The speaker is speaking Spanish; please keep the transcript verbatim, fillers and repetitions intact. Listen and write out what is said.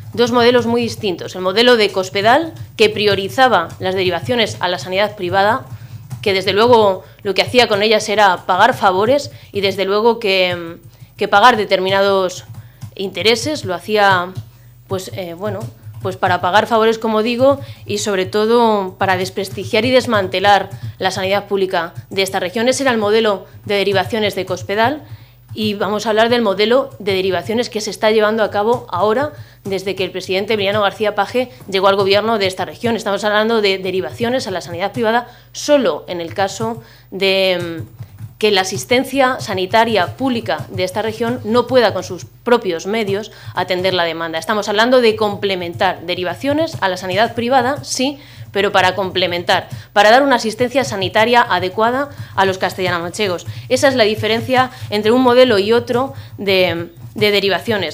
dos modelos muy distintos. El modelo de Cospedal, que priorizaba las derivaciones a la sanidad privada, que desde luego lo que hacía con ellas era pagar favores y desde luego que, que pagar determinados intereses, lo hacía pues eh, bueno, pues para pagar favores, como digo, y sobre todo para desprestigiar y desmantelar la sanidad pública de esta región. Ese era el modelo de derivaciones de Cospedal y vamos a hablar del modelo de derivaciones que se está llevando a cabo ahora desde que el presidente Emiliano García Paje llegó al gobierno de esta región. Estamos hablando de derivaciones a la sanidad privada solo en el caso de que la asistencia sanitaria pública de esta región no pueda con sus propios medios atender la demanda. Estamos hablando de complementar derivaciones a la sanidad privada, sí, pero para complementar, para dar una asistencia sanitaria adecuada a los castellano-manchegos. Esa es la diferencia entre un modelo y otro de, de derivaciones.